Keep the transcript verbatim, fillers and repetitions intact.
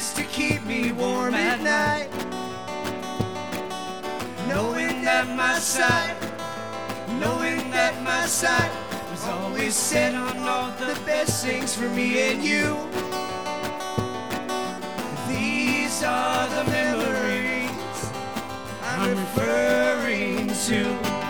used to keep me warm at night, knowing that my side, knowing that my side was always set on all the best things for me and you. These are the memories I'm referring to.